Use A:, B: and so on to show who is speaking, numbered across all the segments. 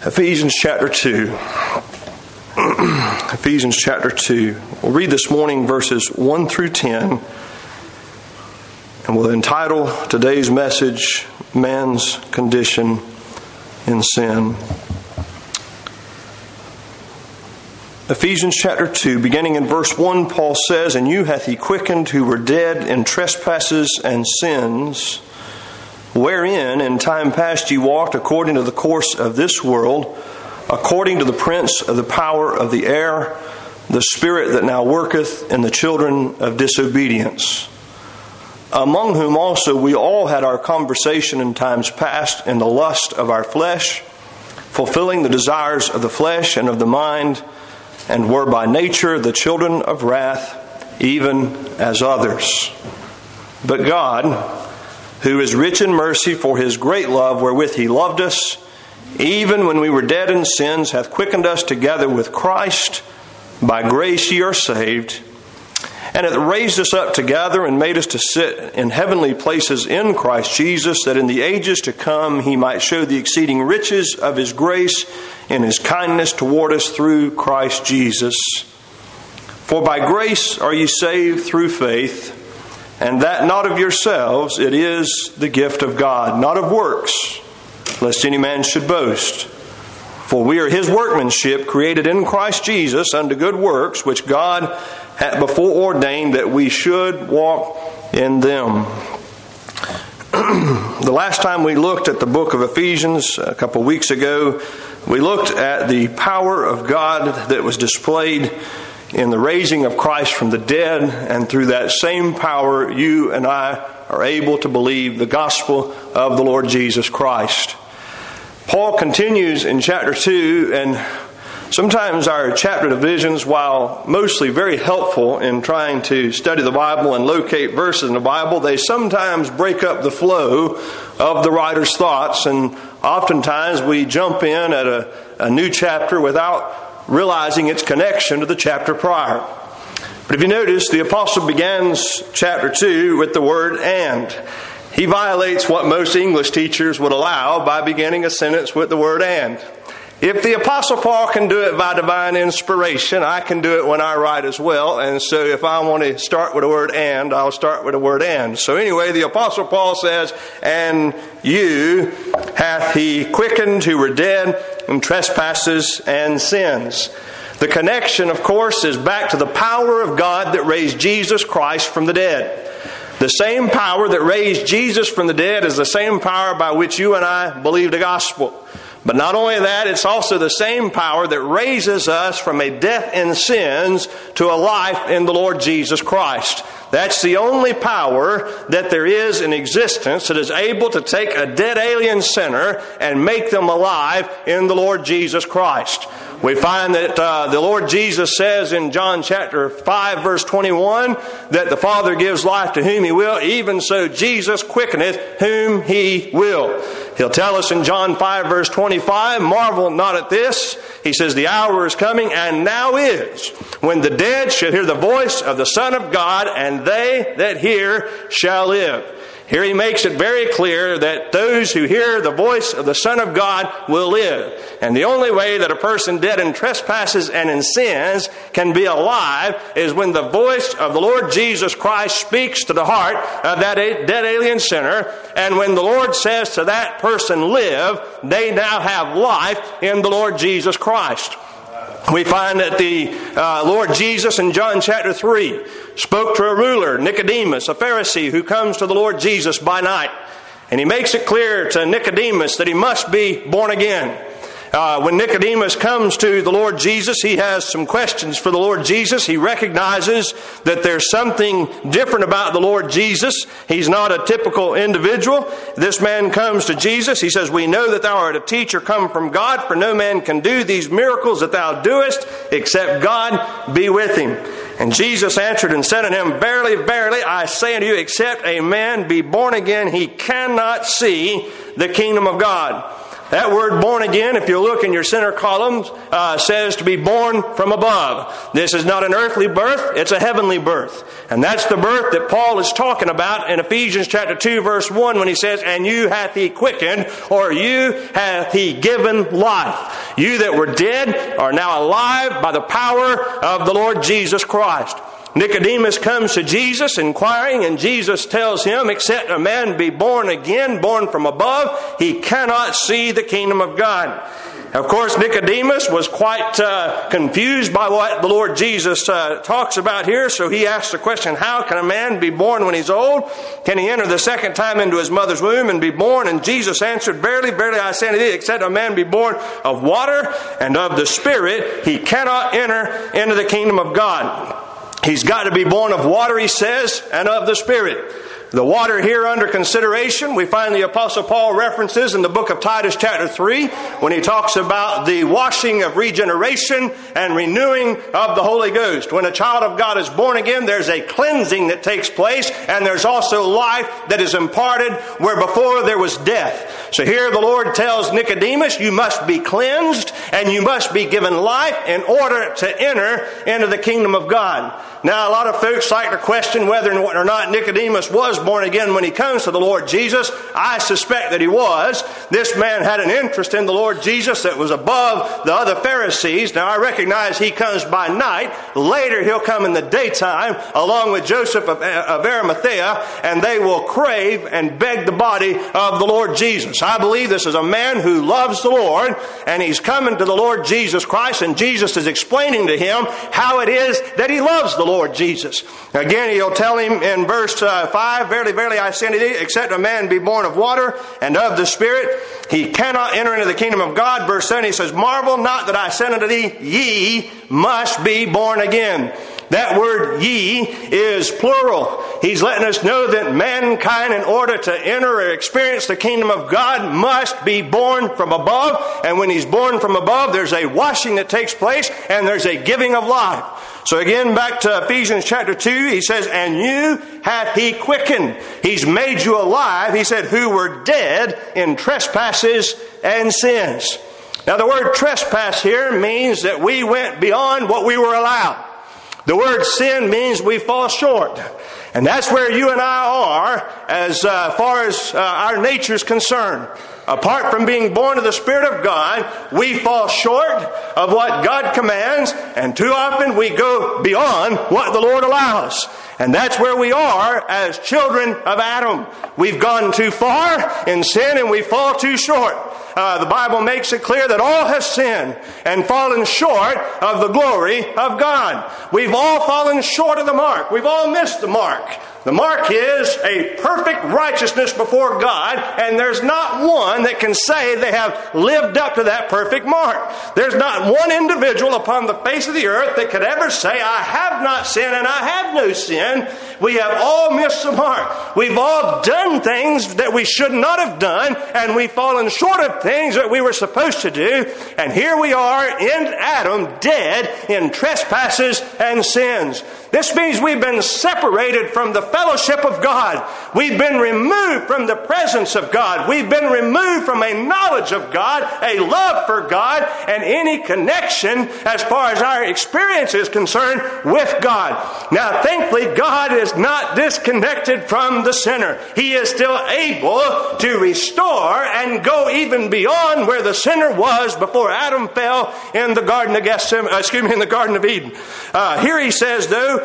A: Ephesians chapter 2. Ephesians chapter 2. We'll read this morning verses 1 through 10. And we'll entitle today's message, Man's Condition in Sin. Ephesians chapter 2, beginning in verse 1, Paul says, "And you hath he quickened who were dead in trespasses and sins, wherein in time past ye walked according to the course of this world, according to the prince of the power of the air, the spirit that now worketh in the children of disobedience, among whom also we all had our conversation in times past in the lust of our flesh, fulfilling the desires of the flesh and of the mind, and were by nature the children of wrath, even as others. But God, who is rich in mercy for his great love wherewith he loved us, even when we were dead in sins, hath quickened us together with Christ. By grace ye are saved, and hath raised us up together and made us to sit in heavenly places in Christ Jesus, that in the ages to come he might show the exceeding riches of his grace in his kindness toward us through Christ Jesus. For by grace are ye saved through faith, and that not of yourselves, it is the gift of God, not of works, lest any man should boast. For we are his workmanship, created in Christ Jesus unto good works, which God hath before ordained that we should walk in them." The last time we looked at the book of Ephesians, a couple of weeks ago, we looked at the power of God that was displayed in the raising of Christ from the dead, and through that same power, you and I are able to believe the gospel of the Lord Jesus Christ. Paul continues in chapter 2, and sometimes our chapter divisions, while mostly very helpful in trying to study the Bible and locate verses in the Bible, they sometimes break up the flow of the writer's thoughts, and oftentimes we jump in at a new chapter without realizing its connection to the chapter prior. But if you notice, the apostle begins chapter 2 with the word "and." He violates what most English teachers would allow by beginning a sentence with the word "and." If the apostle Paul can do it by divine inspiration, I can do it when I write as well. And so if I want to start with the word "and," I'll start with the word "and." So anyway, the apostle Paul says, "And you hath he quickened who were dead in trespasses and sins." The connection, of course, is back to the power of God that raised Jesus Christ from the dead. The same power that raised Jesus from the dead is the same power by which you and I believe the gospel. But not only that, it's also the same power that raises us from a death in sins to a life in the Lord Jesus Christ. That's the only power that there is in existence that is able to take a dead alien sinner and make them alive in the Lord Jesus Christ. We find that the Lord Jesus says in John chapter 5 verse 21 that the Father gives life to whom he will, even so Jesus quickeneth whom he will. He'll tell us in John 5 verse 25, "Marvel not at this." He says, "The hour is coming, and now is, when the dead shall hear the voice of the Son of God, and they that hear shall live." Here he makes it very clear that those who hear the voice of the Son of God will live. And the only way that a person dead in trespasses and in sins can be alive is when the voice of the Lord Jesus Christ speaks to the heart of that dead alien sinner. And when the Lord says to that person, "Live," they now have life in the Lord Jesus Christ. We find that the Lord Jesus in John chapter 3 spoke to a ruler, Nicodemus, a Pharisee, who comes to the Lord Jesus by night. And he makes it clear to Nicodemus that he must be born again. When Nicodemus comes to the Lord Jesus, he has some questions for the Lord Jesus. He recognizes that there's something different about the Lord Jesus. He's not a typical individual. This man comes to Jesus. He says, "We know that thou art a teacher come from God, for no man can do these miracles that thou doest, except God be with him." And Jesus answered and said unto him, "Verily, verily, I say unto you, except a man be born again, he cannot see the kingdom of God." That word born again, if you look in your center column, says to be born from above. This is not an earthly birth, it's a heavenly birth. And that's the birth that Paul is talking about in Ephesians chapter 2 verse 1 when he says, and you hath he quickened, or you hath he given life. You that were dead are now alive by the power of the Lord Jesus Christ. Nicodemus comes to Jesus inquiring, and Jesus tells him, except a man be born again, born from above, he cannot see the kingdom of God. Of course, Nicodemus was quite confused by what the Lord Jesus talks about here, so he asks the question, how can a man be born when he's old? Can he enter the second time into his mother's womb and be born? And Jesus answered, verily, verily, I say unto thee, except a man be born of water and of the Spirit, he cannot enter into the kingdom of God. He's got to be born of water, he says, and of the Spirit. The water here under consideration, we find the Apostle Paul references in the book of Titus chapter 3 when he talks about the washing of regeneration and renewing of the Holy Ghost. When a child of God is born again, there's a cleansing that takes place, and there's also life that is imparted where before there was death. So here the Lord tells Nicodemus, you must be cleansed and you must be given life in order to enter into the kingdom of God. Now, a lot of folks like to question whether or not Nicodemus was born again when he comes to the Lord Jesus. I suspect that he was. This man had an interest in the Lord Jesus that was above the other Pharisees. Now, I recognize he comes by night. Later, he'll come in the daytime along with Joseph of Arimathea, and they will crave and beg the body of the Lord Jesus. I believe this is a man who loves the Lord, and he's coming to the Lord Jesus Christ, and Jesus is explaining to him how it is that he loves the Lord Jesus. Again, he'll tell him in verse 5, verily, verily, I say unto thee, except a man be born of water and of the Spirit, he cannot enter into the kingdom of God. Verse 7, he says, marvel not that I said unto thee, ye must be born again. That word ye is plural. He's letting us know that mankind, in order to enter or experience the kingdom of God, must be born from above. And when he's born from above, there's a washing that takes place and there's a giving of life. So again, back to Ephesians chapter 2, he says, and you hath he quickened. He's made you alive. He said, who were dead in trespasses and sins. Now the word trespass here means that we went beyond what we were allowed. The word sin means we fall short. And that's where you and I are as far as our nature is concerned. Apart from being born of the Spirit of God, we fall short of what God commands, and too often we go beyond what the Lord allows. And that's where we are as children of Adam. We've gone too far in sin and we fall too short. The Bible makes it clear that all have sinned and fallen short of the glory of God. We've all fallen short of the mark. We've all missed the mark. The mark is a perfect righteousness before God, and there's not one that can say they have lived up to that perfect mark. There's not one individual upon the face of the earth that could ever say, I have not sinned and I have no sin. We have all missed the mark. We've all done things that we should not have done, and we've fallen short of things that we were supposed to do. And here we are in Adam, dead in trespasses and sins. This means we've been separated from the fellowship of God. We've been removed from the presence of God. We've been removed from a knowledge of God, a love for God, and any connection as far as our experience is concerned with God. Now, thankfully, God is not disconnected from the sinner. He is still able to restore and go even beyond where the sinner was before Adam fell in the Garden of in the Garden of Eden. Here he says, though,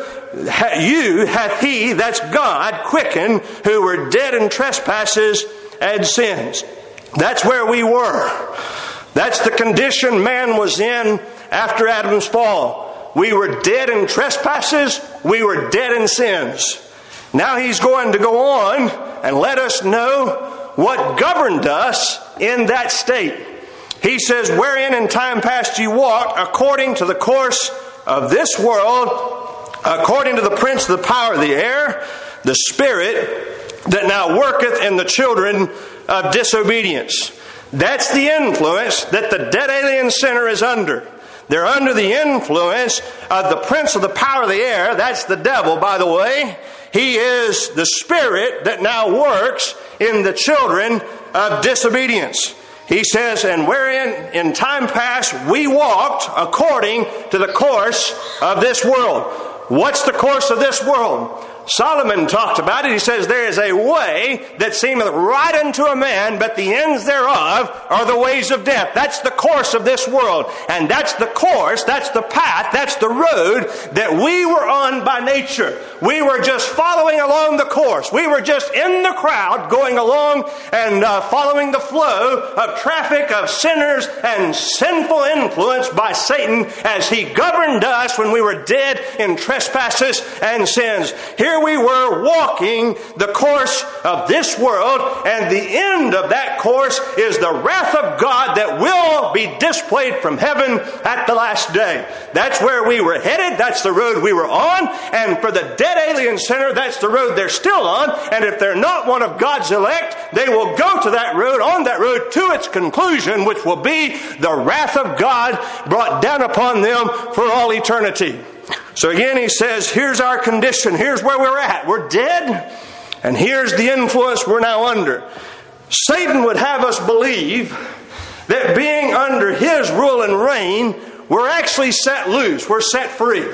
A: you hath he, that's God, quickened, who were dead in trespasses and sins. That's where we were. That's the condition man was in after Adam's fall. We were dead in trespasses. We were dead in sins. Now he's going to go on and let us know what governed us in that state. He says, wherein in time past ye walked according to the course of this world, according to the prince of the power of the air, the spirit that now worketh in the children of disobedience. That's the influence that the dead alien sinner is under. They're under the influence of the prince of the power of the air. That's the devil, by the way. He is the spirit that now works in the children of disobedience. He says, and wherein in time past we walked according to the course of this world. What's the course of this world? Solomon talked about it. He says, there is a way that seemeth right unto a man, but the ends thereof are the ways of death. That's the course of this world. And that's the course, that's the path, that's the road that we were on by nature. We were just following along the course. We were just in the crowd going along and following the flow of traffic of sinners and sinful influence by Satan as he governed us when we were dead in trespasses and sins. Here we were walking the course of this world, and the end of that course is the wrath of God that will be displayed from heaven at the last day. That's where we were headed. That's the road we were on. And for the dead alien sinner, that's the road they're still on. And if they're not one of God's elect, they will go to that road, on that road, to its conclusion, which will be the wrath of God brought down upon them for all eternity. So again, he says, here's our condition. Here's where we're at. We're dead. And here's the influence we're now under. Satan would have us believe that being under his rule and reign, we're actually set loose. We're set free.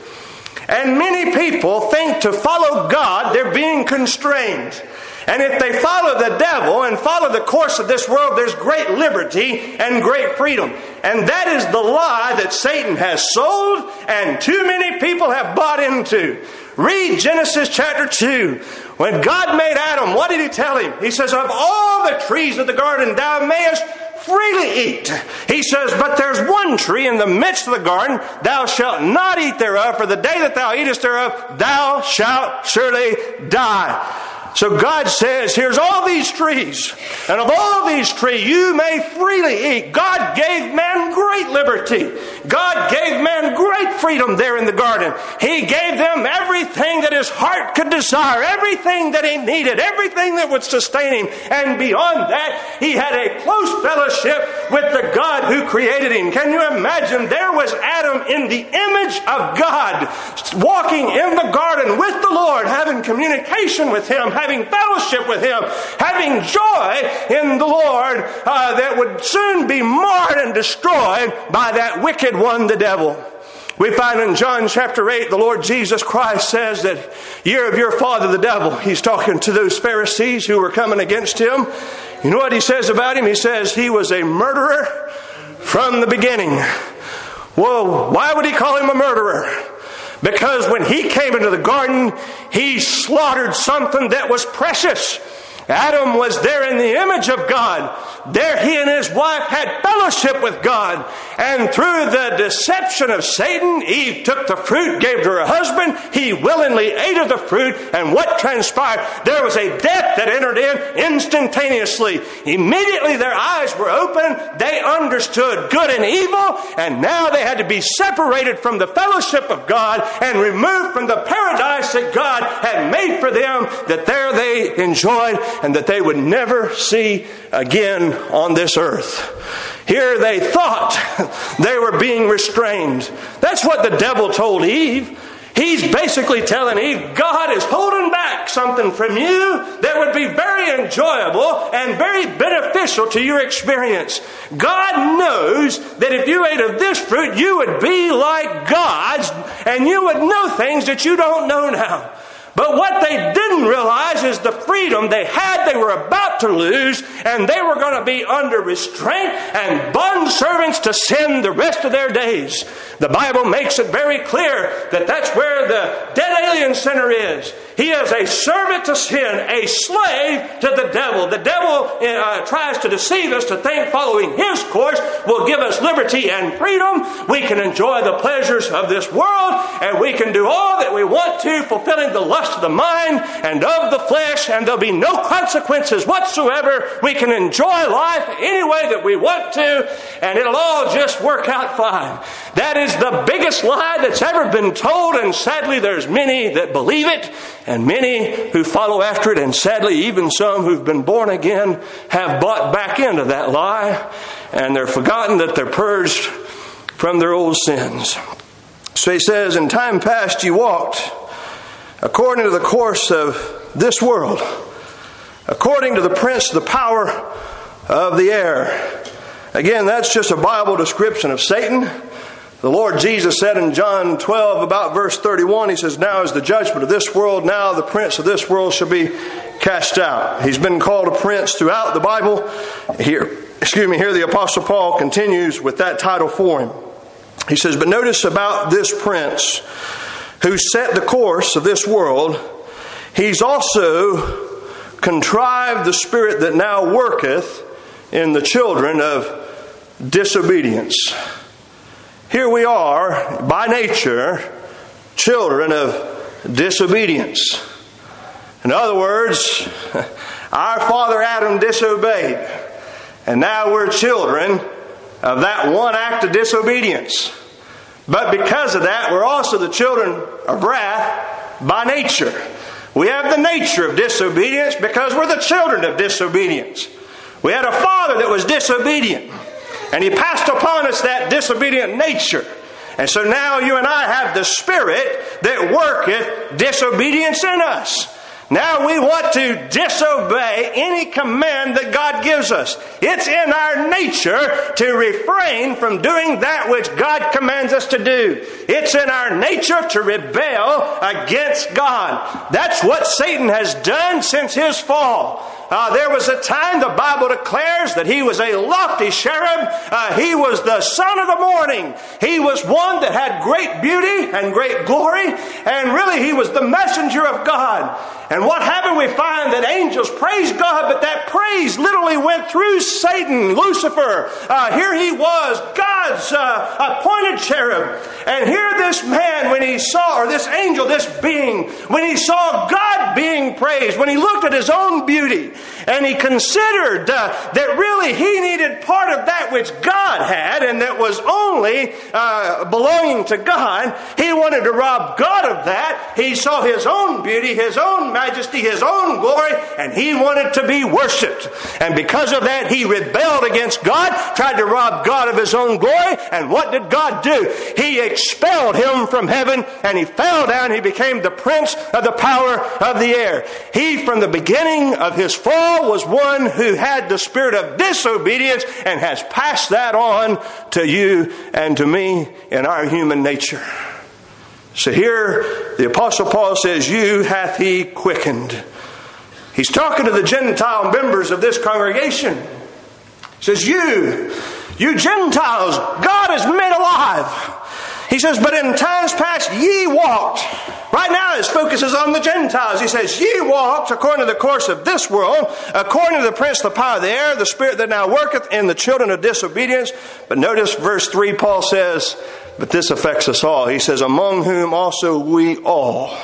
A: And many people think to follow God, they're being constrained. And if they follow the devil and follow the course of this world, there's great liberty and great freedom. And that is the lie that Satan has sold and too many people have bought into. Read Genesis chapter 2. When God made Adam, what did he tell him? He says, of all the trees of the garden thou mayest freely eat. He says, but there's one tree in the midst of the garden, thou shalt not eat thereof, for the day that thou eatest thereof, thou shalt surely die. So God says, here's all these trees, and of all these trees you may freely eat. God gave man great liberty. God gave man great freedom there in the garden. He gave them everything that his heart could desire, everything that he needed, everything that would sustain him. And beyond that, he had a close fellowship with the God who created him. Can you imagine? There was Adam in the image of God, walking in the garden with the Lord, having communication with him, having fellowship with him, having joy in the Lord that would soon be marred and destroyed by that wicked one, the devil. We find in John chapter 8, the Lord Jesus Christ says that you're of your father the devil. He's talking to those Pharisees who were coming against him. You know what he says about him? He says he was a murderer from the beginning. Well, why would he call him a murderer? Because when he came into the garden, he slaughtered something that was precious. Adam was there in the image of God. There he and his wife had fellowship with God. And through the deception of Satan, Eve took the fruit, gave to her husband. He willingly ate of the fruit. And what transpired? There was a death that entered in instantaneously. Immediately their eyes were open. They understood good and evil. And now they had to be separated from the fellowship of God and removed from the paradise that God had made for them, that there they enjoyed and that they would never see again on this earth. Here they thought they were being restrained. That's what the devil told Eve. He's basically telling Eve, God is holding back something from you that would be very enjoyable and very beneficial to your experience. God knows that if you ate of this fruit, you would be like gods and you would know things that you don't know now. But what they didn't realize is the freedom they had, they were about to lose, and they were going to be under restraint and bondservants to sin the rest of their days. The Bible makes it very clear that that's where the dead alien sinner is. He is a servant to sin, a slave to the devil. The devil tries to deceive us to think following his course will give us liberty and freedom. We can enjoy the pleasures of this world, and we can do all that we want to, fulfilling the lust of the mind and of the flesh, and there'll be no consequences whatsoever. We can enjoy life any way that we want to, and it'll all just work out fine. That is the biggest lie that's ever been told, and sadly there's many that believe it, and many who follow after it, and sadly even some who've been born again have bought back into that lie, and they're forgotten that they're purged from their old sins. So he says, in time past you walked according to the course of this world, according to the prince of the power of the air. Again, that's just a Bible description of Satan. The Lord Jesus said in John 12 about verse 31, He says, now is the judgment of this world, now the prince of this world shall be cast out. He's been called a prince throughout the Bible. Here the Apostle Paul continues with that title for him. He says, but notice about this prince who set the course of this world, he's also contrived the spirit that now worketh in the children of disobedience. Here we are, by nature, children of disobedience. In other words, our father Adam disobeyed, and now we're children of that one act of disobedience. But because of that, we're also the children of wrath by nature. We have the nature of disobedience because we're the children of disobedience. We had a father that was disobedient, and he passed upon us that disobedient nature. And so now you and I have the spirit that worketh disobedience in us. Now we want to disobey any command that God gives us. It's in our nature to refrain from doing that which God commands us to do. It's in our nature to rebel against God. That's what Satan has done since his fall. There was a time, the Bible declares, that he was a lofty cherub. He was the son of the morning. He was one that had great beauty and great glory. And really, he was the messenger of God. And what happened? We find that angels praised God, but that praise literally went through Satan, Lucifer. Here he was, God's appointed cherub. And here this man, when he saw, or this angel, this being, when he saw God being praised, when he looked at his own beauty, and he considered that really he needed part of that which God had, and that was only belonging to God, he wanted to rob God of that. He saw his own beauty, his own majesty, his own glory, and he wanted to be worshipped. And because of that, he rebelled against God, tried to rob God of his own glory, and what did God do? He expelled him from heaven, and he fell down. He became the prince of the power of the air. He, from the beginning of his fall, was one who had the spirit of disobedience and has passed that on to you and to me in our human nature. So here the Apostle Paul says, you hath he quickened. He's talking to the Gentile members of this congregation. He says, you Gentiles, God has made alive. He says, but in times past ye walked. Right now his focus is on the Gentiles. He says, ye walked according to the course of this world, according to the prince of the power of the air, the spirit that now worketh in the children of disobedience. But notice verse 3, Paul says, but this affects us all. He says, among whom also we all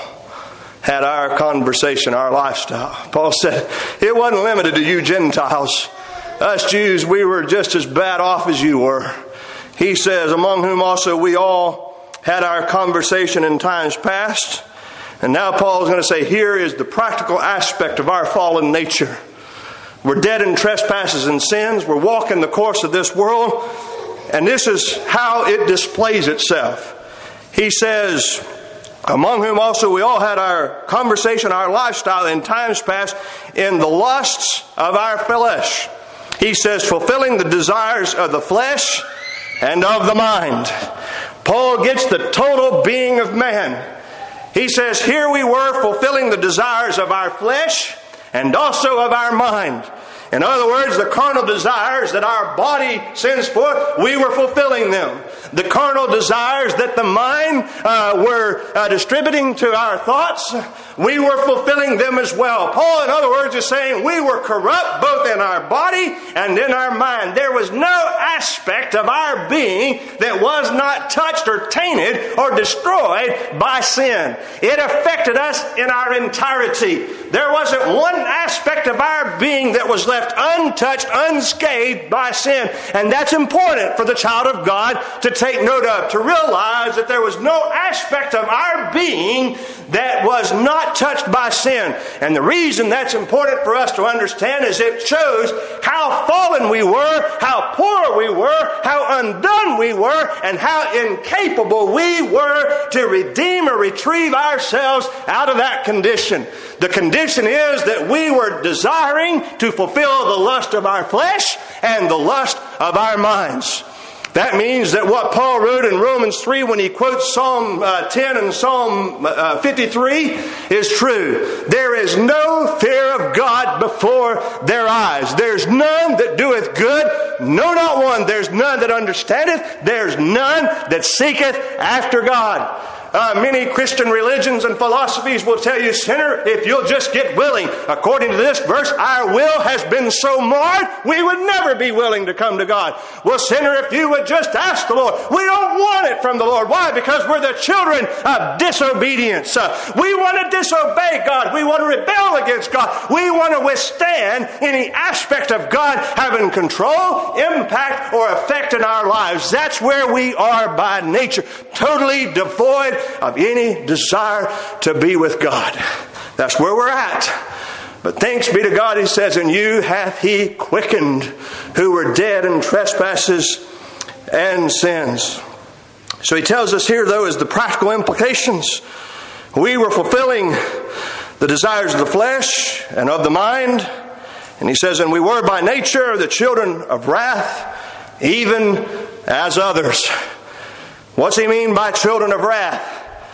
A: had our conversation, our lifestyle. Paul said, it wasn't limited to you Gentiles. Us Jews, we were just as bad off as you were. He says, among whom also we all had our conversation in times past. And now Paul is going to say, here is the practical aspect of our fallen nature. We're dead in trespasses and sins. We're walking the course of this world. And this is how it displays itself. He says, among whom also we all had our conversation, our lifestyle in times past in the lusts of our flesh. He says, fulfilling the desires of the flesh and of the mind. Paul gets the total being of man. He says, here we were fulfilling the desires of our flesh and also of our mind. In other words, the carnal desires that our body sends forth, we were fulfilling them. The carnal desires that the mind were distributing to our thoughts, we were fulfilling them as well. Paul, in other words, is saying we were corrupt both in our body and in our mind. There was no aspect of our being that was not touched or tainted or destroyed by sin. It affected us in our entirety. There wasn't one aspect of our being that was left untouched, unscathed by sin. And that's important for the child of God to take note of, to realize that there was no aspect of our being that was not touched by sin. And the reason that's important for us to understand is it shows how fallen we were, how poor we were, how undone we were and how incapable we were to redeem or retrieve ourselves out of that condition. The condition is that we were desiring to fulfill the lust of our flesh and the lust of our minds. That means that what Paul wrote in Romans 3 when he quotes Psalm 10 and Psalm 53 is true. There is no fear of God before their eyes. There's none that doeth good, no, not one. There's none that understandeth. There's none that seeketh after God. Many Christian religions and philosophies will tell you, sinner, if you'll just get willing. According to this verse, our will has been so marred, we would never be willing to come to God. Well, sinner, if you would just ask the Lord. We don't want it from the Lord. Why? Because we're the children of disobedience. We want to disobey God. We want to rebel against God. We want to withstand any aspect of God having control, impact, or effect in our lives. That's where we are by nature. Totally devoid of any desire to be with God. That's where we're at. But thanks be to God, he says, and you hath he quickened who were dead in trespasses and sins. So he tells us here, though, is the practical implications. We were fulfilling the desires of the flesh and of the mind. And he says, and we were by nature the children of wrath, even as others. What's he mean by children of wrath?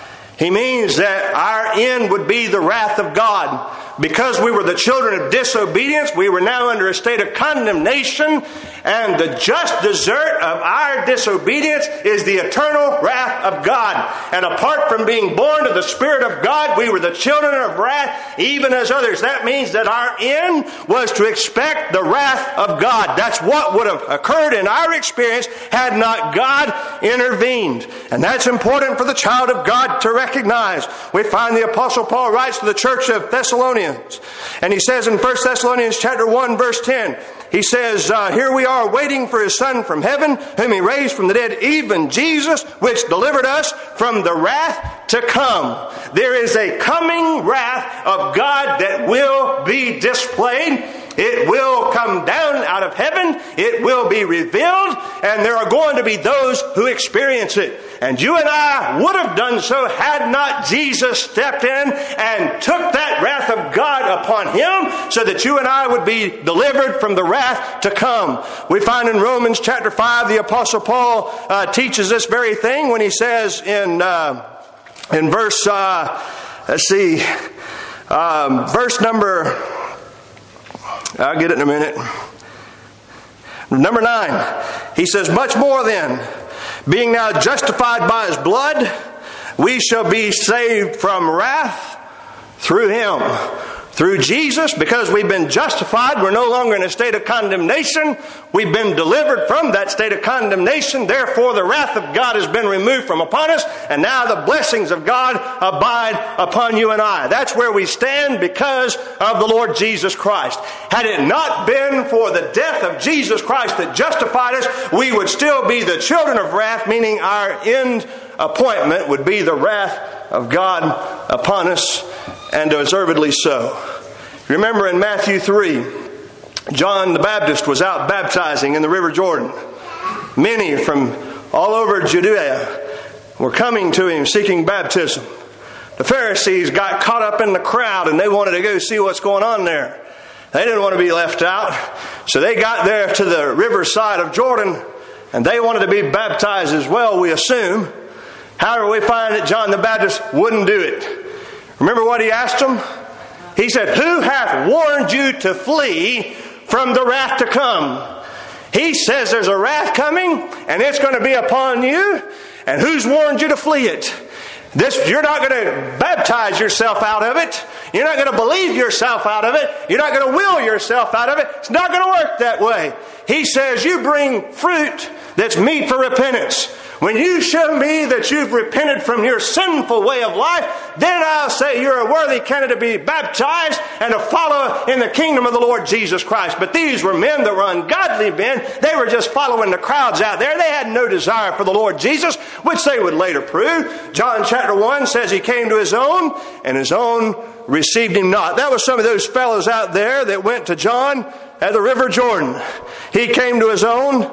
A: He means that our end would be the wrath of God. Because we were the children of disobedience, we were now under a state of condemnation, and the just desert of our disobedience is the eternal wrath of God. And apart from being born of the Spirit of God, we were the children of wrath, even as others. That means that our end was to expect the wrath of God. That's what would have occurred in our experience had not God intervened. And that's important for the child of God to recognize. We find the Apostle Paul writes to the church of Thessalonians, and he says in 1 Thessalonians chapter 1 verse 10, he says, here we are waiting for his Son from heaven, whom he raised from the dead, even Jesus, which delivered us from the wrath to come. There is a coming wrath of God that will be displayed. It will come down out of heaven. It will be revealed. And there are going to be those who experience it. And you and I would have done so had not Jesus stepped in and took that wrath of God upon him so that you and I would be delivered from the wrath to come. We find in Romans chapter 5, the Apostle Paul teaches this very thing when he says in verse, verse number... I'll get it in a minute. Number 9. He says, much more then, being now justified by his blood, we shall be saved from wrath through him. Through Jesus, because we've been justified, we're no longer in a state of condemnation. We've been delivered from that state of condemnation. Therefore, the wrath of God has been removed from upon us. And now the blessings of God abide upon you and I. That's where we stand because of the Lord Jesus Christ. Had it not been for the death of Jesus Christ that justified us, we would still be the children of wrath, meaning our end appointment would be the wrath of God upon us, and deservedly so. Remember in Matthew 3, John the Baptist was out baptizing in the River Jordan. Many from all over Judea were coming to him seeking baptism. The Pharisees got caught up in the crowd and they wanted to go see what's going on there. They didn't want to be left out. So they got there to the riverside of Jordan and they wanted to be baptized as well, we assume. However, we find that John the Baptist wouldn't do it. Remember what he asked them? He said, who hath warned you to flee from the wrath to come? He says there's a wrath coming and it's going to be upon you. And who's warned you to flee it? You're not going to baptize yourself out of it. You're not going to believe yourself out of it. You're not going to will yourself out of it. It's not going to work that way. He says you bring fruit that's meet for repentance. When you show me that you've repented from your sinful way of life, then I'll say you're a worthy candidate to be baptized and to follow in the kingdom of the Lord Jesus Christ. But these were men that were ungodly men. They were just following the crowds out there. They had no desire for the Lord Jesus, which they would later prove. John chapter 1 says he came to his own, and his own received him not. That was some of those fellows out there that went to John at the River Jordan. He came to his own,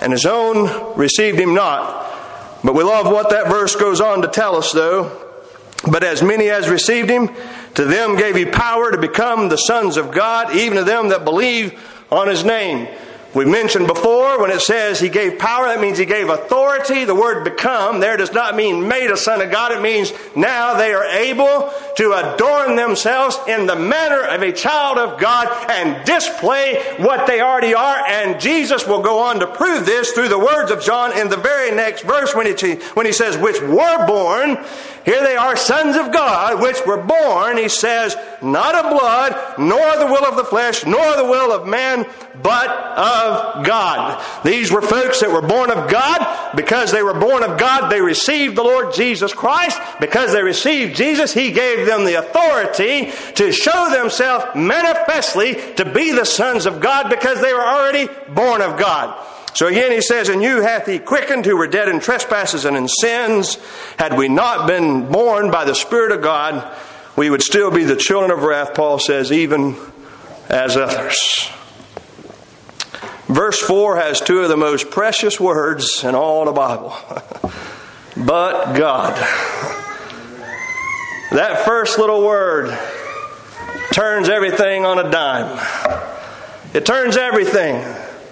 A: and his own received him not. But we love what that verse goes on to tell us, though. But as many as received him, to them gave he power to become the sons of God, even to them that believe on his name. We mentioned before, when it says he gave power, that means he gave authority. The word become there does not mean made a son of God. It means now they are able to adorn themselves in the manner of a child of God and display what they already are. And Jesus will go on to prove this through the words of John in the very next verse when he says, which were born. Here they are, sons of God, which were born, he says, not of blood, nor the will of the flesh, nor the will of man, but of God. These were folks that were born of God. Because they were born of God, they received the Lord Jesus Christ. Because they received Jesus, he gave them the authority to show themselves manifestly to be the sons of God because they were already born of God. So again he says, and you hath he quickened who were dead in trespasses and in sins. Had we not been born by the Spirit of God, we would still be the children of wrath, Paul says, even as others. Verse 4 has two of the most precious words in all the Bible. But God. That first little word turns everything on a dime. It turns everything.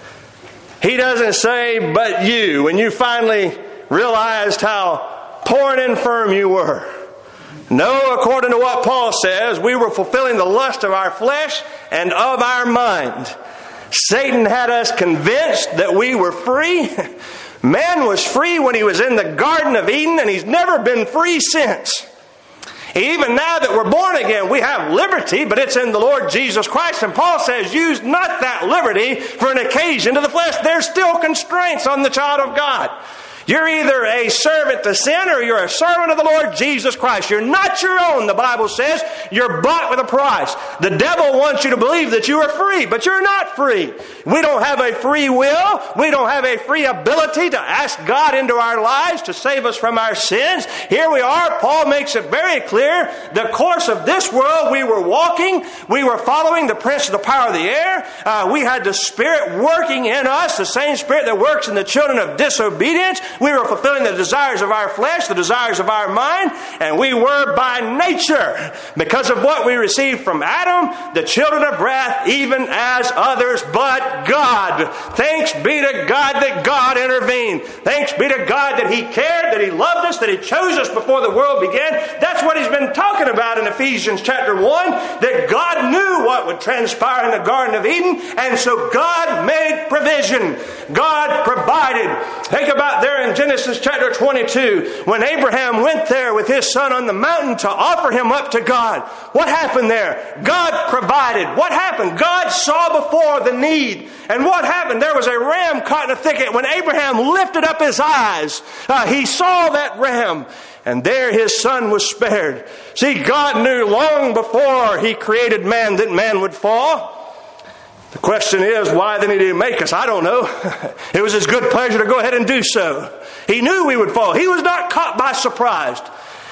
A: He doesn't say, but you, when you finally realized how poor and infirm you were. No, according to what Paul says, we were fulfilling the lust of our flesh and of our mind. Satan had us convinced that we were free. Man was free when he was in the Garden of Eden, and he's never been free since. Even now that we're born again, we have liberty, but it's in the Lord Jesus Christ. And Paul says, use not that liberty for an occasion to the flesh. There's still constraints on the child of God. You're either a servant to sin or you're a servant of the Lord Jesus Christ. You're not your own, the Bible says. You're bought with a price. The devil wants you to believe that you are free, but you're not free. We don't have a free will. We don't have a free ability to ask God into our lives to save us from our sins. Here we are. Paul makes it very clear. The course of this world we were walking. We were following the prince of the power of the air. We had the Spirit working in us, the same Spirit that works in the children of disobedience. We were fulfilling the desires of our flesh, the desires of our mind, and we were by nature, because of what we received from Adam, the children of wrath, even as others, but God. Thanks be to God that God intervened. Thanks be to God that He cared, that He loved us, that He chose us before the world began. That's what He's been talking about in Ephesians chapter 1, that God knew what would transpire in the Garden of Eden, and so God made provision. God provided. Think about there in Genesis chapter 22, when Abraham went there with his son on the mountain to offer him up to God. What happened there? God provided. What happened? God saw before the need. And what happened? There was a ram caught in a thicket. When Abraham lifted up his eyes, he saw that ram. And there his son was spared. See, God knew long before He created man that man would fall. The question is, why then did He make us? I don't know. It was His good pleasure to go ahead and do so. He knew we would fall. He was not caught by surprise.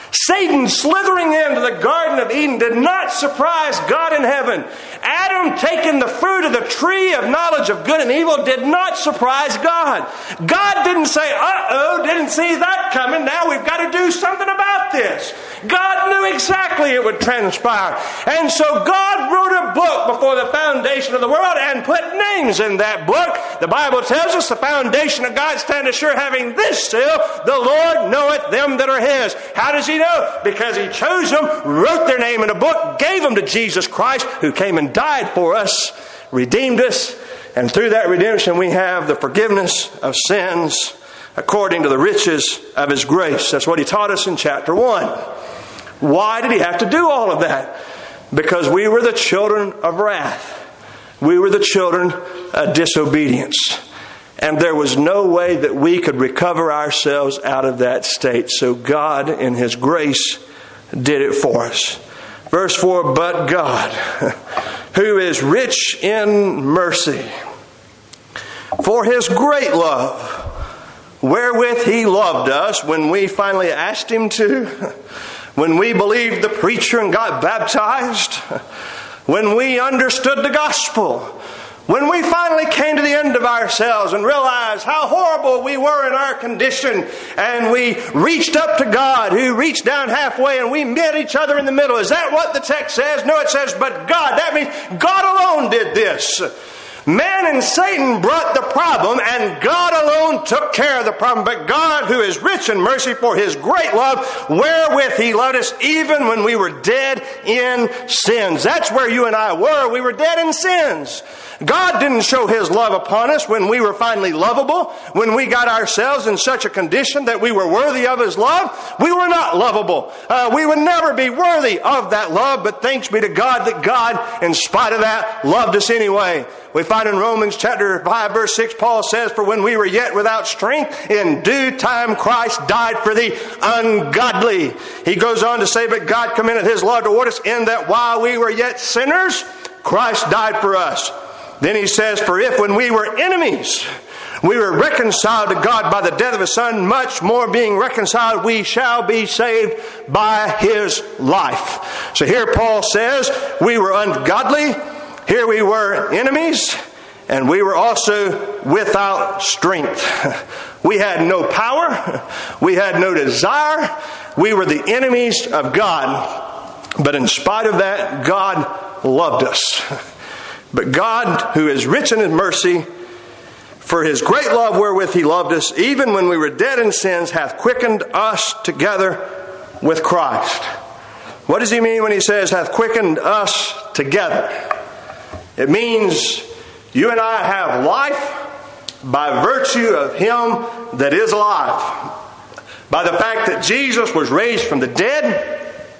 A: Satan slithering into the Garden of Eden did not surprise God in heaven. Adam taking the fruit of the tree of knowledge of good and evil did not surprise God. God didn't say, didn't see that coming. Now we've got to do something about this. God knew exactly it would transpire. And so God wrote a book before the foundation of the world and put names in that book. The Bible tells us the foundation of God standeth sure, having this seal, the Lord knoweth them that are His. How does He know? Because He chose them, wrote their name in a book, gave them to Jesus Christ, who came and died for us, redeemed us, and through that redemption we have the forgiveness of sins according to the riches of His grace. That's what He taught us in chapter 1. Why did He have to do all of that? Because we were the children of wrath. We were the children of disobedience. And there was no way that we could recover ourselves out of that state. So God, in His grace, did it for us. Verse 4, but God, who is rich in mercy, for His great love, wherewith He loved us when we finally asked Him to, when we believed the preacher and got baptized, when we understood the gospel, When we finally came to the end of ourselves and realized how horrible we were in our condition, and we reached up to God, who reached down halfway, and we met each other in the middle. Is that what the text says? No, it says, but God. That means God alone did this. Man and Satan brought the problem, and God alone took care of the problem. But God, who is rich in mercy for His great love, wherewith He loved us even when we were dead in sins. That's where you and I were. We were dead in sins. God didn't show His love upon us when we were finally lovable, when we got ourselves in such a condition that we were worthy of His love. We were not lovable. We would never be worthy of that love, but thanks be to God that God, in spite of that, loved us anyway. We find in Romans chapter 5, verse 6, Paul says, for when we were yet without strength, in due time Christ died for the ungodly. He goes on to say, but God commended His love toward us in that while we were yet sinners, Christ died for us. Then he says, for if when we were enemies, we were reconciled to God by the death of His Son, much more being reconciled, we shall be saved by His life. So here Paul says, we were ungodly, here we were enemies, and we were also without strength. We had no power, we had no desire, we were the enemies of God. But in spite of that, God loved us. But God, who is rich in His mercy, for His great love wherewith He loved us, even when we were dead in sins, hath quickened us together with Christ. What does He mean when He says, hath quickened us together? It means you and I have life by virtue of Him that is alive. By the fact that Jesus was raised from the dead,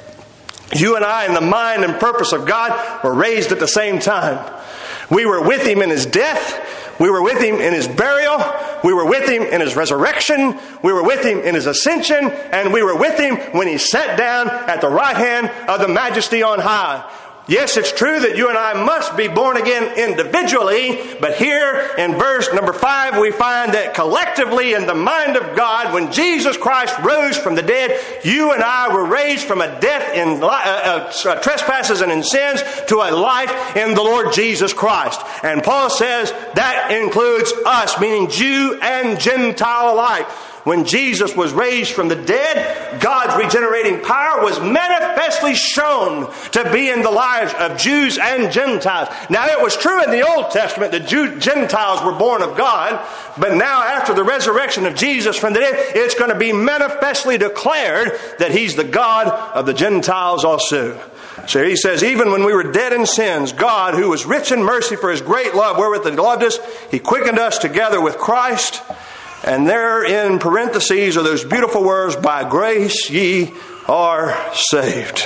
A: you and I, in the mind and purpose of God, were raised at the same time. We were with Him in His death. We were with Him in His burial. We were with Him in His resurrection. We were with Him in His ascension. And we were with Him when He sat down at the right hand of the Majesty on high. Yes, it's true that you and I must be born again individually, but here in verse number 5 we find that collectively in the mind of God, when Jesus Christ rose from the dead, you and I were raised from a death in trespasses and in sins to a life in the Lord Jesus Christ. And Paul says that includes us, meaning Jew and Gentile alike. When Jesus was raised from the dead, God's regenerating power was manifestly shown to be in the lives of Jews and Gentiles. Now, it was true in the Old Testament that Gentiles were born of God, but now after the resurrection of Jesus from the dead, it's going to be manifestly declared that He's the God of the Gentiles also. So he says, even when we were dead in sins, God, who was rich in mercy for His great love wherewith He loved us, He quickened us together with Christ. And there in parentheses are those beautiful words, by grace ye are saved.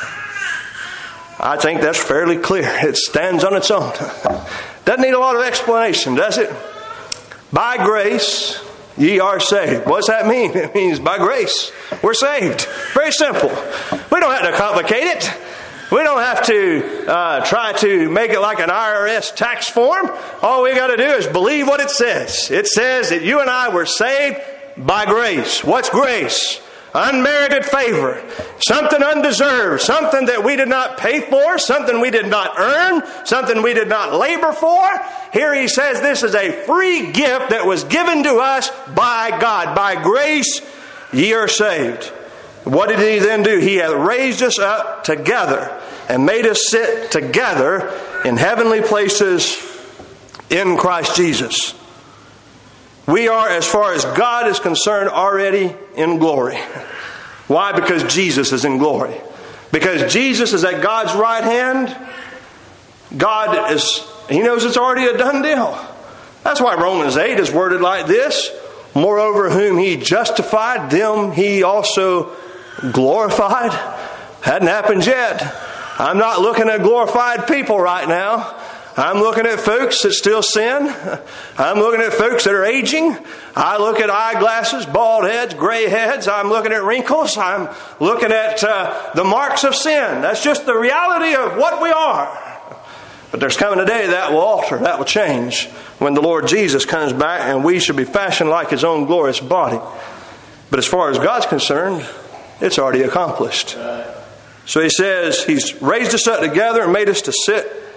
A: I think that's fairly clear. It stands on its own. Doesn't need a lot of explanation, does it? By grace ye are saved. What does that mean? It means by grace we're saved. Very simple. We don't have to complicate it. We don't have to try to make it like an IRS tax form. All we got to do is believe what it says. It says that you and I were saved by grace. What's grace? Unmerited favor. Something undeserved. Something that we did not pay for. Something we did not earn. Something we did not labor for. Here he says this is a free gift that was given to us by God. By grace ye are saved. What did He then do? He hath raised us up together and made us sit together in heavenly places in Christ Jesus. We are, as far as God is concerned, already in glory. Why? Because Jesus is in glory. Because Jesus is at God's right hand. God is, He knows it's already a done deal. That's why Romans 8 is worded like this. Moreover, whom He justified, them He also glorified. Hadn't happened yet. I'm not looking at glorified people right now. I'm looking at folks that still sin. I'm looking at folks that are aging. I look at eyeglasses, bald heads, gray heads. I'm looking at wrinkles. I'm looking at the marks of sin. That's just the reality of what we are. But there's coming a day that will alter, that will change when the Lord Jesus comes back and we should be fashioned like His own glorious body. But as far as God's concerned, it's already accomplished. So He says He's raised us up together and made us to sit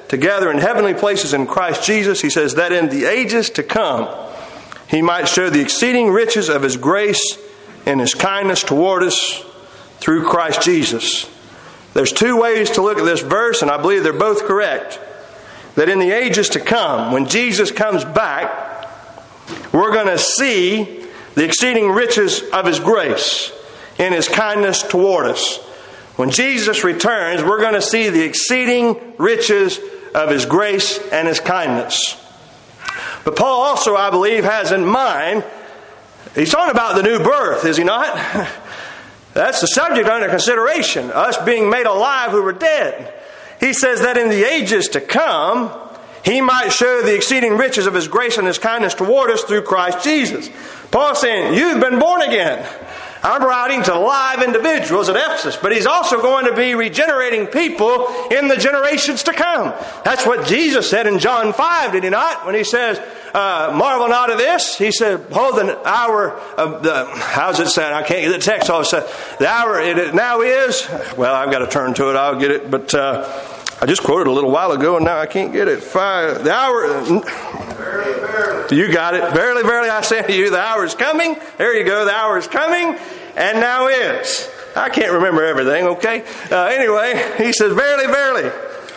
A: together in heavenly places in Christ Jesus, he says, that in the ages to come he might show the exceeding riches of his grace and his kindness toward us through Christ Jesus. There's two ways to look at this verse, and I believe they're both correct. That in the ages to come, when Jesus comes back, we're going to see the exceeding riches of his grace and his kindness toward us. When Jesus returns, we're going to see the exceeding riches of his grace and his kindness. But Paul also, I believe, has in mind, he's talking about the new birth, is he not? That's the subject under consideration, us being made alive who were dead. He says that in the ages to come, he might show the exceeding riches of his grace and his kindness toward us through Christ Jesus. Paul's saying, you've been born again. I'm writing to live individuals at Ephesus, but he's also going to be regenerating people in the generations to come. That's what Jesus said in John 5, did he not? When he says, marvel not at this. He said, behold, the hour of the, how's it said? I can't get the text all said. The hour it now is, well, I've got to turn to it, I'll get it, but I just quoted a little while ago and now I can't get it. The hour, you got it. Verily, verily, I say to you, the hour is coming. There you go. The hour is coming, and now is. I can't remember everything, okay? Anyway, he says, verily, verily,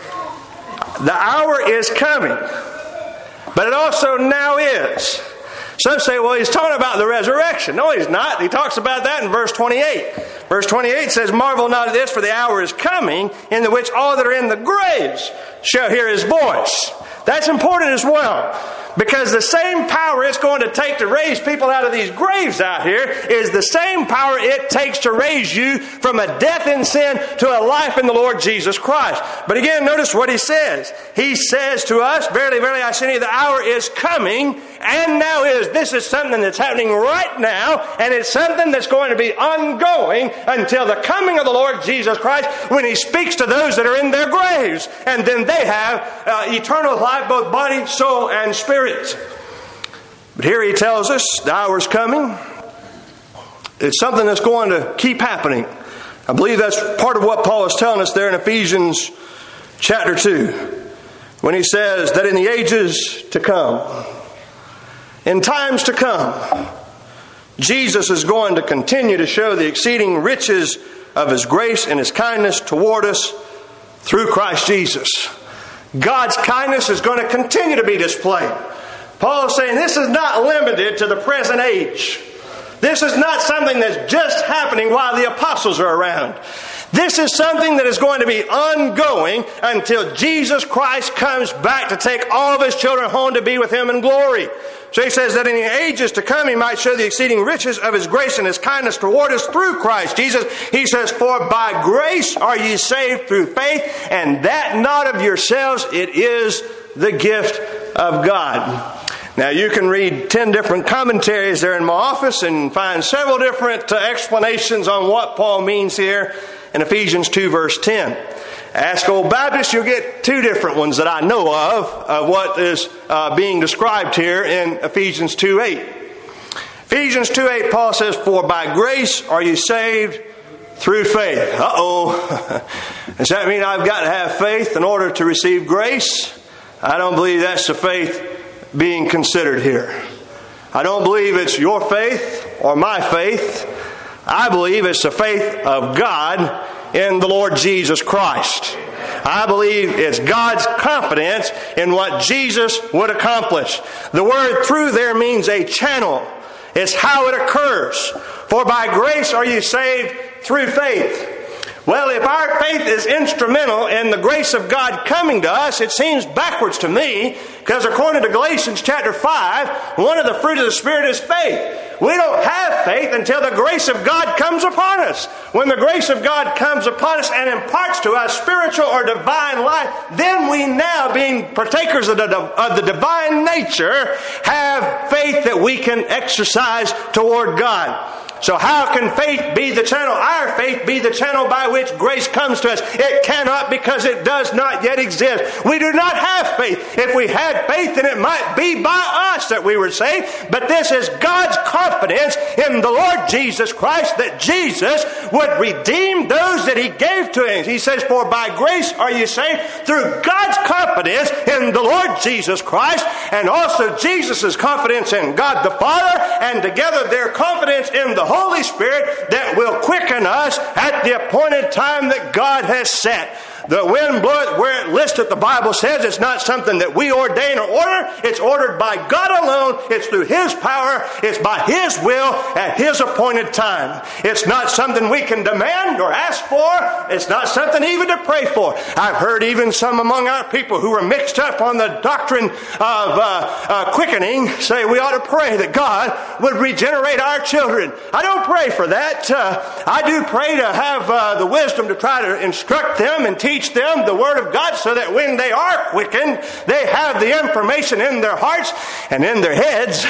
A: the hour is coming, but it also now is. Some say, well, he's talking about the resurrection. No, he's not. He talks about that in verse 28. Verse 28 says, marvel not at this, for the hour is coming, in the which all that are in the graves shall hear his voice. That's important as well. Because the same power it's going to take to raise people out of these graves out here is the same power it takes to raise you from a death in sin to a life in the Lord Jesus Christ. But again, notice what he says. He says to us, verily, verily, I say to you, the hour is coming, and now is. This is something that's happening right now, and it's something that's going to be ongoing until the coming of the Lord Jesus Christ, when he speaks to those that are in their graves. And then they have eternal life, both body, soul, and spirit. But here he tells us the hour is coming. It's something that's going to keep happening. I believe that's part of what Paul is telling us there in Ephesians chapter 2, when he says that in the ages to come, in times to come, Jesus is going to continue to show the exceeding riches of his grace and his kindness toward us through Christ Jesus. God's kindness is going to continue to be displayed. Paul is saying this is not limited to the present age. This is not something that's just happening while the apostles are around. This is something that is going to be ongoing until Jesus Christ comes back to take all of his children home to be with him in glory. So he says that in the ages to come he might show the exceeding riches of his grace and his kindness toward us through Christ Jesus. He says, for by grace are ye saved through faith, and that not of yourselves, it is the gift of God. Now you can read 10 different commentaries there in my office and find several different explanations on what Paul means here in Ephesians 2 verse 10. Ask Old Baptist, you'll get 2 different ones that I know of what is being described here in Ephesians 2:8. Ephesians 2:8, Paul says, for by grace are you saved through faith. Does that mean I've got to have faith in order to receive grace? I don't believe that's the faith being considered here. I don't believe it's your faith or my faith. I believe it's the faith of God in the Lord Jesus Christ. I believe it's God's confidence in what Jesus would accomplish. The word through there means a channel. It's how it occurs. For by grace are you saved through faith. Well, if our faith is instrumental in the grace of God coming to us, it seems backwards to me, because according to Galatians chapter 5, one of the fruit of the Spirit is faith. We don't have faith until the grace of God comes upon us. When the grace of God comes upon us and imparts to us spiritual or divine life, then we now, being partakers of the divine nature, have faith that we can exercise toward God. So how can faith be the channel? Our faith be the channel by which grace comes to us? It cannot, because it does not yet exist. We do not have faith. If we had faith, then it might be by us that we were saved. But this is God's confidence in the Lord Jesus Christ, that Jesus would redeem those that He gave to Him. He says, for by grace are you saved through God's confidence in the Lord Jesus Christ, and also Jesus' confidence in God the Father, and together their confidence in the Holy Spirit that will quicken us at the appointed time that God has set. The wind bloweth where it listeth, the Bible says. It's not something that we ordain or order. It's ordered by God alone. It's through His power. It's by His will at His appointed time. It's not something we can demand or ask for. It's not something even to pray for. I've heard even some among our people who are mixed up on the doctrine of quickening say we ought to pray that God would regenerate our children. I don't pray for that. I do pray to have the wisdom to try to instruct them and teach them the Word of God, so that when they are quickened, they have the information in their hearts and in their heads,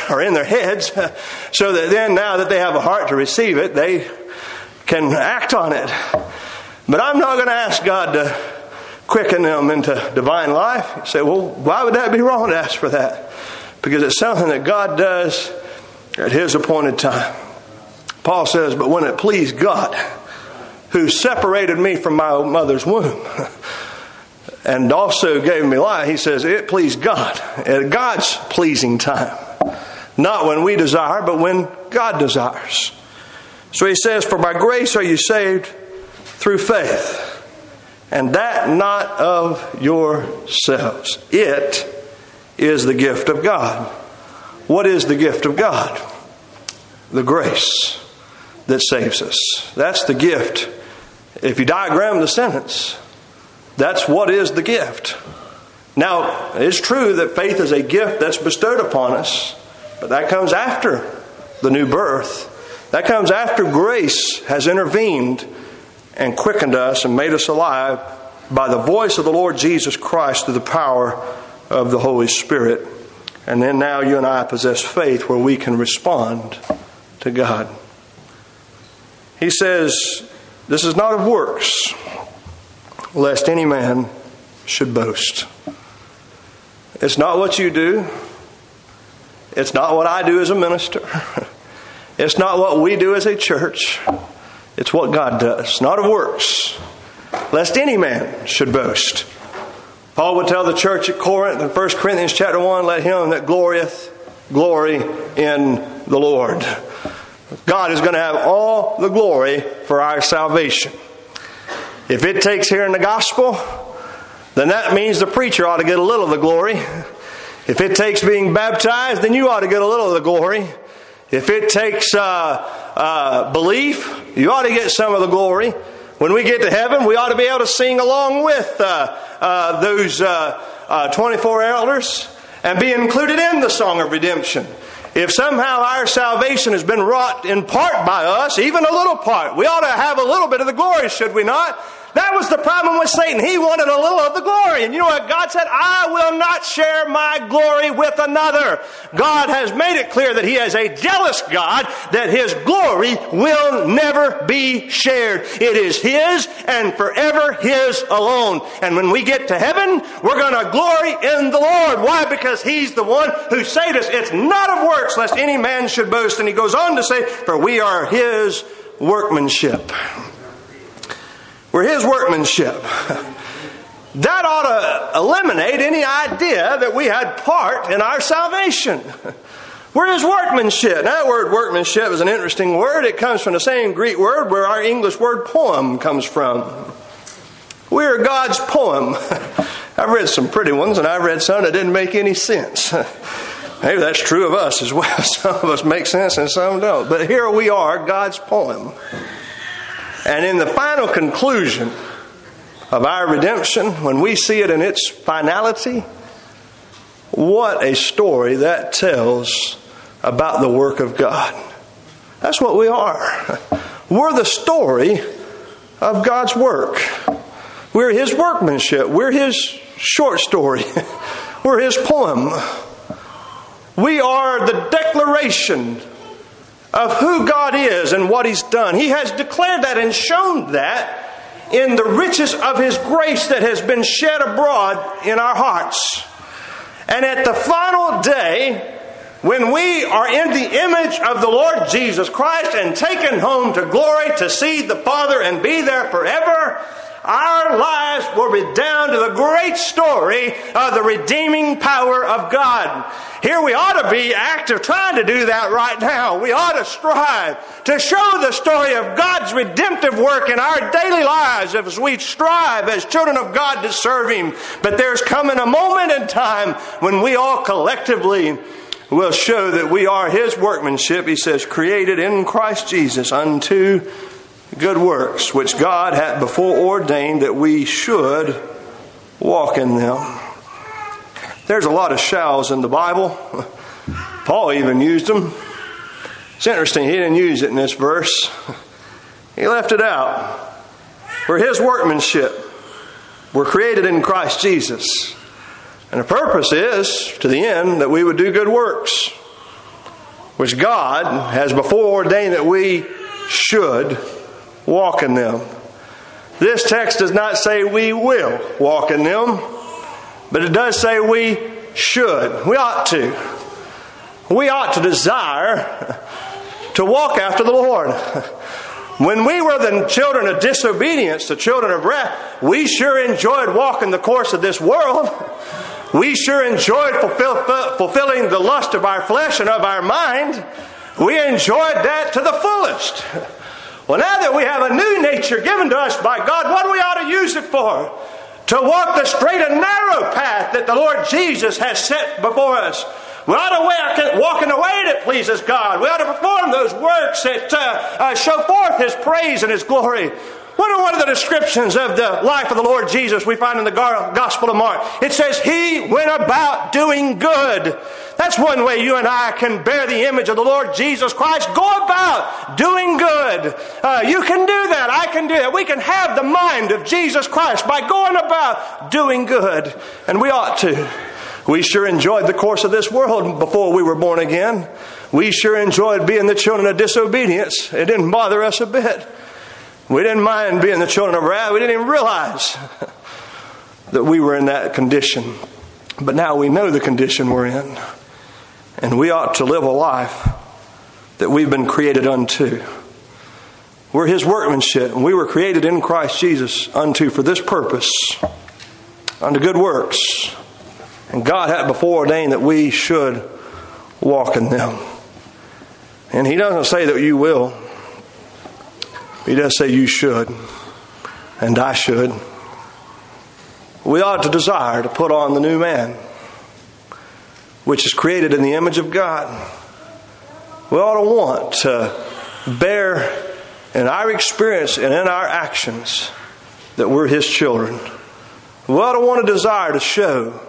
A: so that then, now that they have a heart to receive it, they can act on it. But I'm not going to ask God to quicken them into divine life. You say, well, why would that be wrong to ask for that? Because it's something that God does at His appointed time. Paul says, but when it pleased God, who separated me from my mother's womb and also gave me life, he says, it pleased God at God's pleasing time. Not when we desire, but when God desires. So he says, for by grace are you saved through faith, and that not of yourselves. It is the gift of God. What is the gift of God? The grace that saves us. That's the gift. If you diagram the sentence, that's what is the gift. Now, it's true that faith is a gift that's bestowed upon us, but that comes after the new birth. That comes after grace has intervened and quickened us and made us alive by the voice of the Lord Jesus Christ through the power of the Holy Spirit. And then now you and I possess faith where we can respond to God. He says, this is not of works, lest any man should boast. It's not what you do. It's not what I do as a minister. It's not what we do as a church. It's what God does. Not of works, lest any man should boast. Paul would tell the church at Corinth in 1 Corinthians chapter 1, let him that glorieth glory in the Lord. God is going to have all the glory for our salvation. If it takes hearing the gospel, then that means the preacher ought to get a little of the glory. If it takes being baptized, then you ought to get a little of the glory. If it takes belief, you ought to get some of the glory. When we get to heaven, we ought to be able to sing along with those 24 elders and be included in the song of redemption. If somehow our salvation has been wrought in part by us, even a little part, we ought to have a little bit of the glory, should we not? That was the problem with Satan. He wanted a little of the glory. And you know what God said? I will not share my glory with another. God has made it clear that He is a jealous God, that His glory will never be shared. It is His and forever His alone. And when we get to heaven, we're going to glory in the Lord. Why? Because He's the one who saved us. It's not of works, lest any man should boast. And he goes on to say, for we are His workmanship. We're His workmanship. That ought to eliminate any idea that we had part in our salvation. We're His workmanship. Now, that word workmanship is an interesting word. It comes from the same Greek word where our English word poem comes from. We're God's poem. I've read some pretty ones, and I've read some that didn't make any sense. Maybe that's true of us as well. Some of us make sense and some don't. But here we are, God's poem. And in the final conclusion of our redemption, when we see it in its finality, what a story that tells about the work of God. That's what we are. We're the story of God's work. We're His workmanship. We're His short story. We're His poem. We are the declaration of who God is and what He's done. He has declared that and shown that in the riches of His grace that has been shed abroad in our hearts. And at the final day, when we are in the image of the Lord Jesus Christ and taken home to glory to see the Father and be there forever, our lives will redound to the great story of the redeeming power of God. Here we ought to be active trying to do that right now. We ought to strive to show the story of God's redemptive work in our daily lives as we strive as children of God to serve Him. But there's coming a moment in time when we all collectively will show that we are His workmanship. He says, created in Christ Jesus unto good works, which God had before ordained that we should walk in them. There's a lot of shalls in the Bible. Paul even used them. It's interesting, he didn't use it in this verse. He left it out. We're His workmanship. We're created in Christ Jesus. And the purpose is, to the end, that we would do good works, which God has before ordained that we should walk in them. This text does not say we will walk in them, but it does say we should. We ought to. We ought to desire to walk after the Lord. When we were the children of disobedience, the children of wrath, we sure enjoyed walking the course of this world. We sure enjoyed fulfilling the lust of our flesh and of our mind. We enjoyed that to the fullest. Well, now that we have a new nature given to us by God, what do we ought to use it for? To walk the straight and narrow path that the Lord Jesus has set before us. We ought to walk in a way that pleases God. We ought to perform those works that show forth His praise and His glory. What are one of the descriptions of the life of the Lord Jesus we find in the Gospel of Mark? It says, He went about doing good. That's one way you and I can bear the image of the Lord Jesus Christ. Go about doing good. You can do that. I can do that. We can have the mind of Jesus Christ by going about doing good. And we ought to. We sure enjoyed the course of this world before we were born again. We sure enjoyed being the children of disobedience. It didn't bother us a bit. We didn't mind being the children of wrath. We didn't even realize that we were in that condition. But now we know the condition we're in. And we ought to live a life that we've been created unto. We're His workmanship, and we were created in Christ Jesus unto for this purpose, unto good works. And God had before ordained that we should walk in them. And He doesn't say that you will. He does say you should, and I should. We ought to desire to put on the new man, which is created in the image of God. We ought to want to bear in our experience and in our actions that we're His children. We ought to want to desire to show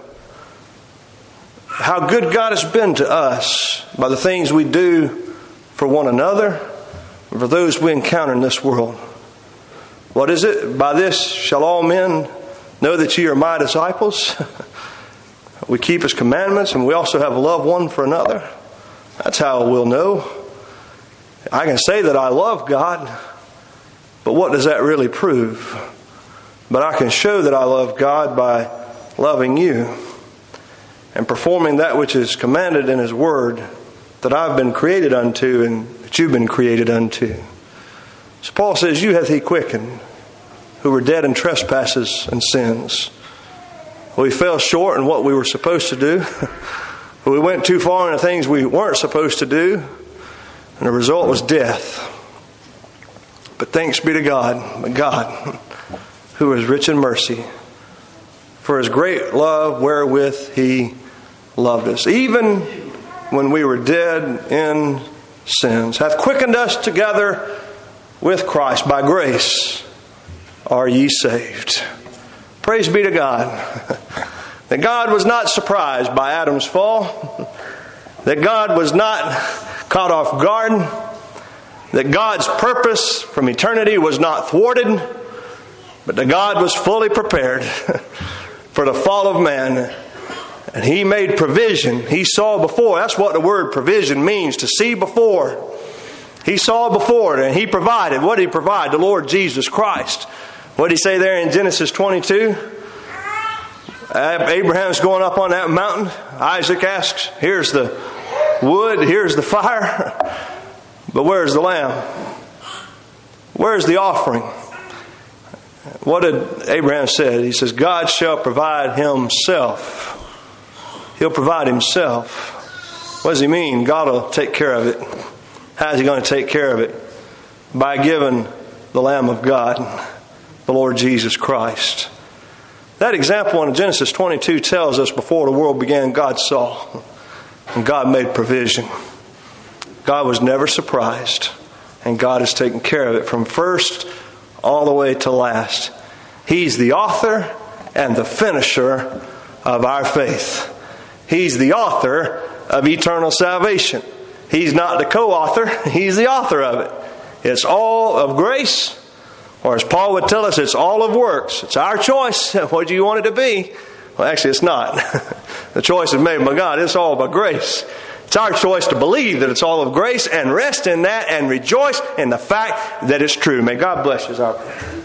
A: how good God has been to us by the things we do for one another, for those we encounter in this world. What is it? By this shall all men know that ye are my disciples. We keep His commandments, and we also have love one for another. That's how we'll know. I can say that I love God, but what does that really prove? But I can show that I love God by loving you and performing that which is commanded in His Word that I've been created unto and that you've been created unto. So Paul says, you hath He quickened, who were dead in trespasses and sins. We fell short in what we were supposed to do. We went too far into things we weren't supposed to do. And the result was death. But thanks be to God, who is rich in mercy, for His great love wherewith He loved us, even when we were dead in sins, hath quickened us together with Christ. By grace are ye saved. Praise be to God. That God was not surprised by Adam's fall. That God was not caught off guard. That God's purpose from eternity was not thwarted. But that God was fully prepared for the fall of man. And He made provision. He saw before. That's what the word provision means, to see before. He saw before it and He provided. What did He provide? The Lord Jesus Christ. What did He say there in Genesis 22? Abraham's going up on that mountain. Isaac asks, here's the wood, here's the fire, but where's the lamb? Where's the offering? What did Abraham say? He says, God shall provide Himself. He'll provide Himself. What does He mean? God will take care of it. How is He going to take care of it? By giving the Lamb of God, the Lord Jesus Christ. That example in Genesis 22 tells us before the world began, God saw. And God made provision. God was never surprised. And God has taken care of it from first all the way to last. He's the author and the finisher of our faith. He's the author of eternal salvation. He's not the co-author. He's the author of it. It's all of grace. Or as Paul would tell us, it's all of works. It's our choice. What do you want it to be? Well, actually, it's not. The choice is made by God. It's all by grace. It's our choice to believe that it's all of grace and rest in that and rejoice in the fact that it's true. May God bless you.